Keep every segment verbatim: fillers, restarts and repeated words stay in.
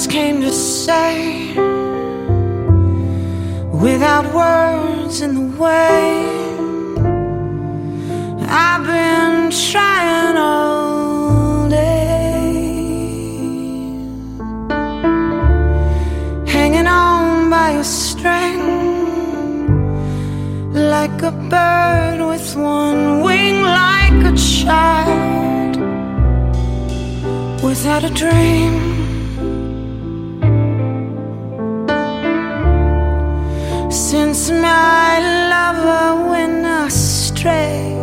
just came to say, without words in the way, I've been trying all day, hanging on by a string, like a bird with one wing, like a child without a dream. Since my lover went astray,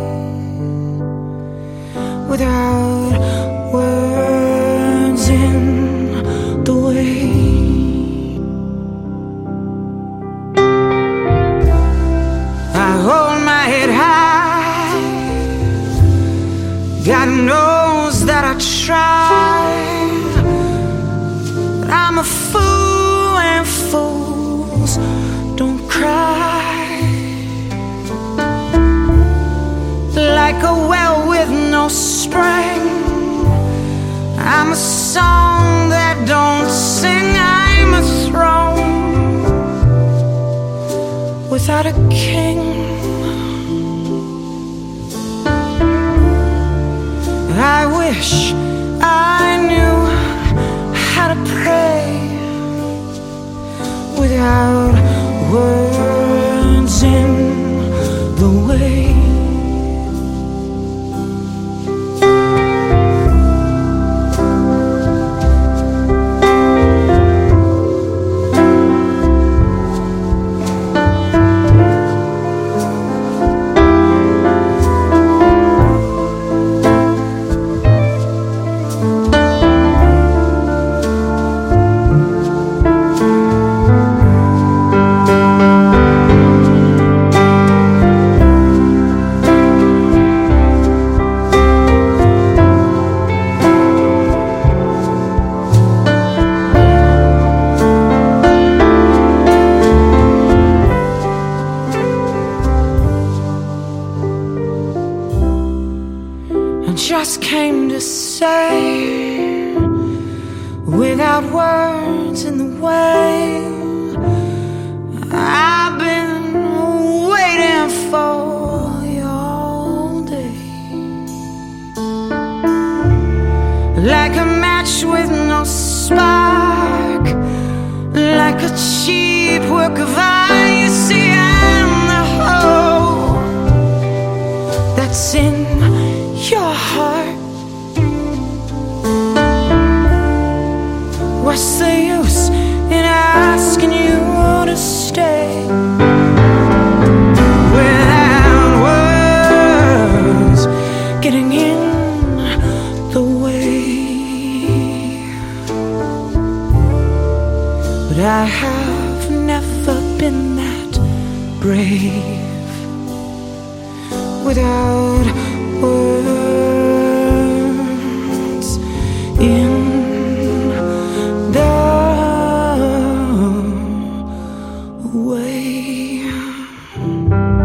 without words in the way, I hold my head high. God knows that I try, but I'm a fool and fools don't cry. Like a well with no spring, I'm a song that don't sing. I'm a throne without a king. I wish I knew how to pray without words in the way. I just came to say, without words in the way, I've been waiting for you all day, like a match with no spark, like a cheap work of art. You see, I'm the hole that's in your heart. What's the use in asking you to stay without words getting in the way? But I have never been that brave without words in the way.